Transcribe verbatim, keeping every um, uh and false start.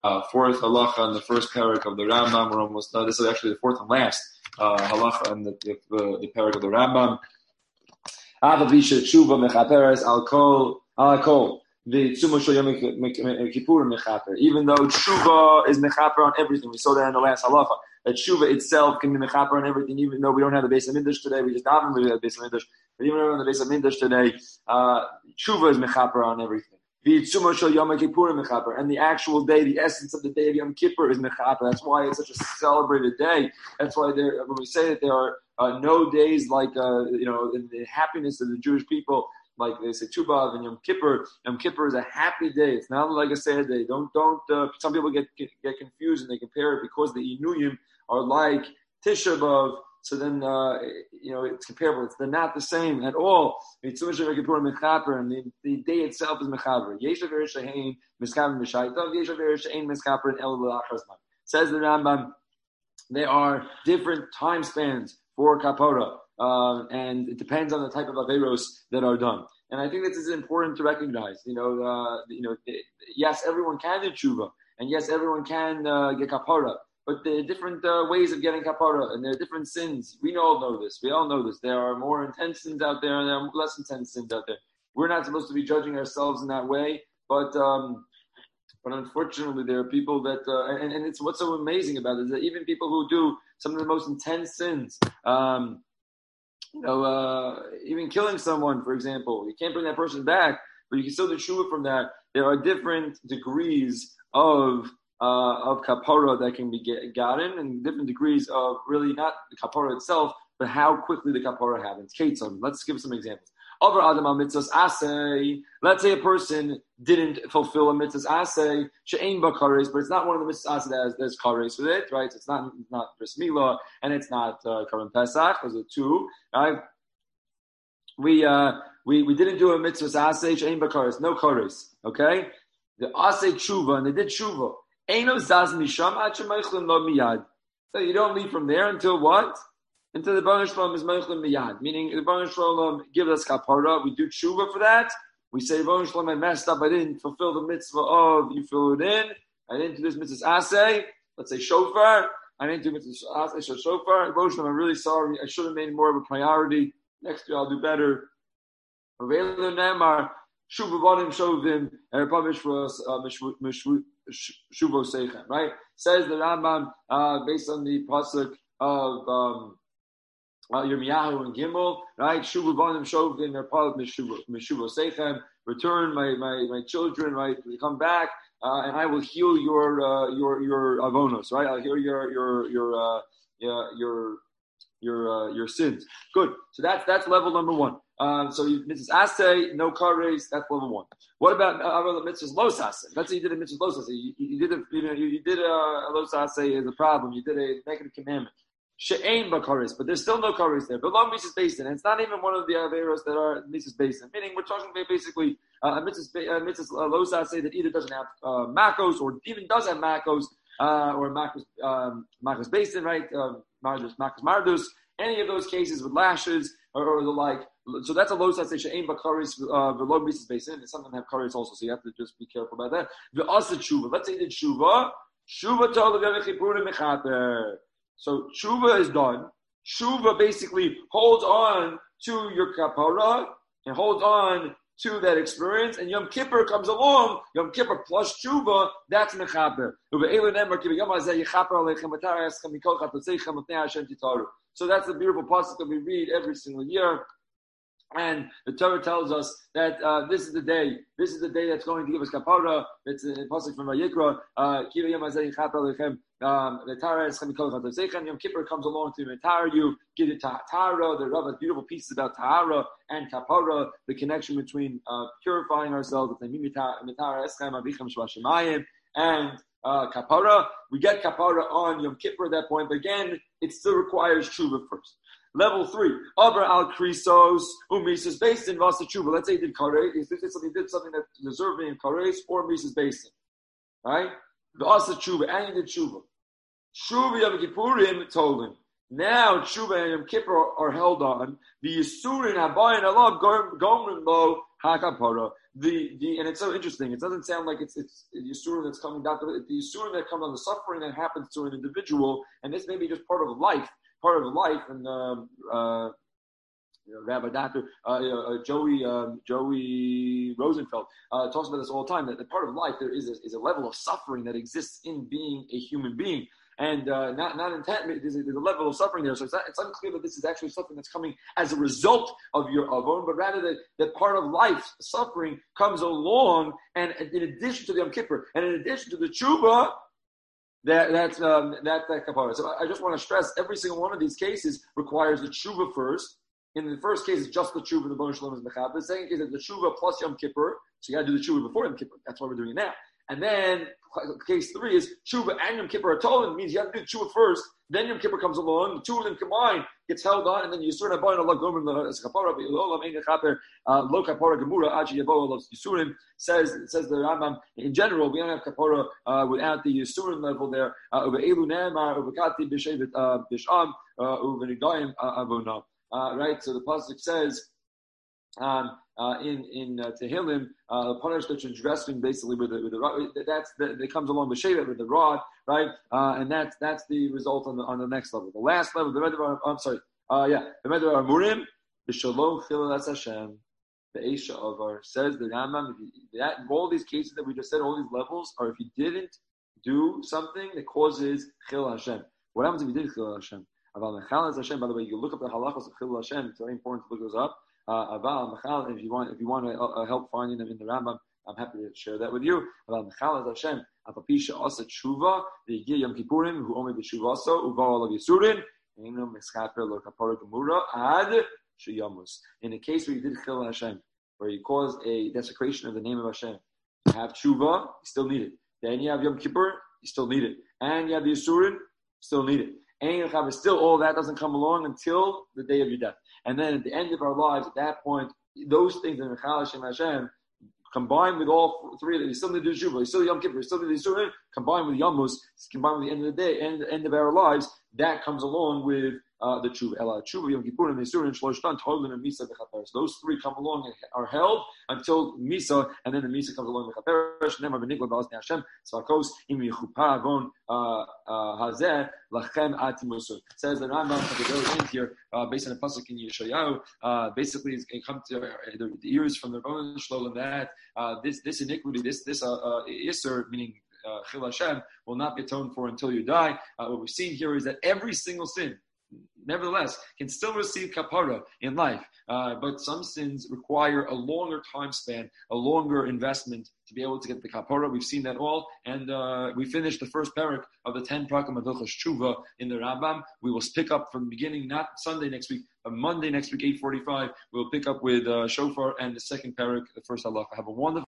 uh, fourth halacha in the first parak of the Rambam. We're almost done. This is actually the fourth and last uh, halacha in the, the, the, the parak of the Rambam. Avavisha tshuva mechaperes alkol alkol. The Tzuma Shel Yom Kippur mechaper. Even though tshuva is mechaper on everything, we saw that in the last halacha. That tshuva itself can be mechaper on everything, even though we don't have the Beis HaMikdash today. We just haven't really have the Beis HaMikdash. But even though we're on the Beis HaMikdash today, uh, tshuva is mechaper on everything. The Tzuma Shel Yom Kippur mechaper, and the actual day, the essence of the day of Yom Kippur is mechaper. That's why it's such a celebrated day. That's why there, when we say that there are uh, no days like uh, you know in the happiness of the Jewish people. Like they say, Tshuva B'Av and Yom Kippur. Yom Kippur is a happy day. It's not like a sad day. Don't don't. Uh, some people get, get get confused and they compare it because the Inuyim are like Tisha B'Av. So then uh, you know it's comparable. It's they're not the same at all. And the, the day itself is mechaber. Yeshav Shein Miskaber Mishaitav. Yeshav Shein Miskaber El L'Achazman. Says the Rambam, there are different time spans for kapara. Um, and it depends on the type of averos that are done. And I think this is important to recognize. You know, uh, you know, yes, everyone can do tshuva, and yes, everyone can uh, get kapara, but there are different uh, ways of getting kapara, and there are different sins. We all know this. We all know this. There are more intense sins out there, and there are less intense sins out there. We're not supposed to be judging ourselves in that way, but um, but unfortunately, there are people that, uh, and, and it's what's so amazing about it is that even people who do some of the most intense sins. Um, You know, uh, even killing someone, for example, you can't bring that person back, but you can still do tshuva from that. There are different degrees of uh, of kapara that can be get, gotten, and different degrees of really not the kapara itself, but how quickly the kapara happens. Ketzon, let's give some examples. Over Adam al mitzvahs asay. Let's say a person didn't fulfill a mitzvahs asay she'ein ba kares, but it's not one of the mitzvahs asay that has there's kares with it, right? So it's not not bris milah and it's not uh, karim pesach. Those are two, right? We uh we we didn't do a mitzvahs asay she'ein ba kares, no kares, okay? The asay tshuva and they did tshuva. Eino zaz misham ad shemaychlim lo miyad. So you don't leave from there until what? Until the Baruch Shalom is Meichlim Miyad, meaning the Baruch Shalom gives us kapara. We do tshuva for that. We say, Baruch Shalom, I messed up. I didn't fulfill the mitzvah of you fill it in. I didn't do this mitzvah asay. Let's say shofar. I didn't do mitzvah asay so shofar. Baruch Shalom, I'm really sorry. I should have made more of a priority. Next year I'll do better. Avelu Nemar Shuva Vadim Shovim Erpavish was Shuvo Seichem. Right? Says the Rambam uh, based on the pasuk of um, Uh, Yirmiyahu and Gimel, right? Shuvu Vanim Shovim Erpav Mishuvo Seichem. Return my, my, my children, right? Come back, uh, and I will heal your uh, your your avonos, right? I'll heal your your your uh, your your your, uh, your sins. Good. So that's that's level number one. Um, so mitzvahs asay, no kares. That's level one. What about uh, mitzvahs los asay? Let's say you did a mitzvahs los asay. You, you did a you know you, you did a, a los asay is a problem. You did a negative commandment. She'ein bakaris, but there's still no karis there. But long mitzvahs basin, and it's not even one of the averos that are mitzvahs basin. Meaning, we're talking about basically uh, a mitzvahs uh, mitzvahs uh, losa say that either doesn't have uh, makos or even does have makos uh, or makos um, makos basin, right? Uh, mardus, makos mardus. Any of those cases with lashes or, or the like. So that's a losa say she'ein bakaris uh, the long mitzvahs basin. And some of them have karis also, so you have to just be careful about that. The asa tshuva. Let's say the tshuva. Tshuva told the chipurim mechaper. So tshuva is done. Tshuva basically holds on to your kapara and holds on to that experience. And Yom Kippur comes along. Yom Kippur plus tshuva, that's mechaper. So that's the beautiful pasuk that we read every single year. And the Torah tells us that uh, this is the day. This is the day that's going to give us kapara. It's a pasuk from Vayikra. Yom Kippur comes along to retire you, give it tahara. The Rav has beautiful pieces about tahara and kapara, the connection between uh, purifying ourselves and uh, kapara. We get kapara on Yom Kippur at that point, but again, it still requires tshuva first. Level three, Abra al Krisos, Umises based in Vasa Tshuva. Let's say he did Kares, he did something, he did something that deserved being Kares or Mises based in. Right? The Asa Tshuva, and he did Tshuva. Tshuva Yom Kippurim told him. Now Tshuva and Yom Kippur are held on. The Yisurin Habayin Allah Gomrim Lo hakapara. The the and it's so interesting. It doesn't sound like it's it's the yisurim that's coming down to it. The yisurim that comes on the suffering that happens to an individual, and this may be just part of life, part of life, and. Um, uh, You know, Rabbi Doctor uh, uh, Joey um, Joey Rosenfeld uh, talks about this all the time. That the part of life there is a, is a level of suffering that exists in being a human being, and uh, not not intent. There's a, there's a level of suffering there. So it's, not, it's unclear that this is actually something that's coming as a result of your avon, but rather that, that part of life suffering comes along, and in addition to the Yom Kippur, and in addition to the tshuva. That that's um, that that kapara. So I, I just want to stress every single one of these cases requires the tshuva first. In the first case, it's just the tshuva, the Bon Shalom is mechaber. The second case is the tshuva plus Yom Kippur. So you got to do the tshuva before Yom Kippur. That's why we're doing it now. And then case three is tshuva and Yom Kippur are told. It means you have to do tshuva first. Then Yom Kippur comes along. The two of them combined gets held on, and then you sort of buy Allah gomer the kapara. Lo kapara gemura achi yabo loves yisurim. Says says the Rambam. In general, we don't have kapara uh, without the yisurim level there. Over elu ne'emar over kati b'shevet b'sham over nidayim avona. Uh, right, so the pasuk says um, uh, in in uh, Tehillim, uh, punish the transgressing basically with the with the rod. That's the, that comes along with shevet with the rod, right? Uh, and that's that's the result on the on the next level. The last level, the Medrash. I'm sorry, uh, yeah, the Medrash Amurim, the Shalom Chilas Hashem, the Eisha of our says the Rambam. That all these cases that we just said, all these levels are if you didn't do something that causes Chil Hashem. What happens if you did Chil Hashem? Aval Mechal Hashem. By the way, you look up the halachos of Chilul Hashem. It's very important to look those up. Aval Mechal. If you want, if you want to uh, help finding them in the Rambam, I'm happy to share that with you. Aval Mechal Hashem. Apapisha Asa Tshuva. The Yigir Yom Kippurim. Who only the Tshuva so Uva Olav Yisurin. Eino Meschaper Lo Kapara Gemura Ad Sheyamus. In the case where you did Chilul Hashem, where you caused a desecration of the name of Hashem, you have Tshuva, you still need it. Then you have Yom Kippur, you still need it. And you have the Yisurin, still need it. And still, all that doesn't come along until the day of your death. And then at the end of our lives, at that point, those things in Mechal Hashem Hashem, combined with all three of them, you still need to do Shuvah, you still need Yom Kippur, you still need the Yisurim, combined with Yamus, combined with the end of the day, end, end of our lives, that comes along with uh, the Tshuva. Ela Tshuva, Yom Kippur, and the Yisurim, Shloshtan, Tolun, and Misa B'chaperes. Those three come along and are held until Misa, and then the Misa comes along with Chaperes. Nemar B'nikla B'alaz Hashem, Tzvakos, Im Yechupa Avon Hazeh, Lachem Atimusur. It says the Rambam at the very end here, uh, based on a pasuk in Yeshayahu, uh, basically it comes to uh, the, the ears from the Roman Shlolem that uh, this this iniquity, this this uh, uh, Isser, meaning uh, Chil Hashem, will not be atoned for until you die. Uh, what we've seen here is that every single sin, nevertheless, can still receive kapara in life, uh, but some sins require a longer time span, a longer investment to be able to get the kapara. We've seen that all, and uh, we finished the first parak of the ten prakim of Hilchos Tshuva in the Rambam. We will pick up from the beginning, not Sunday next week, but Monday next week, eight forty-five. We'll pick up with uh, Shofar and the second parak, the first halacha. Have a wonderful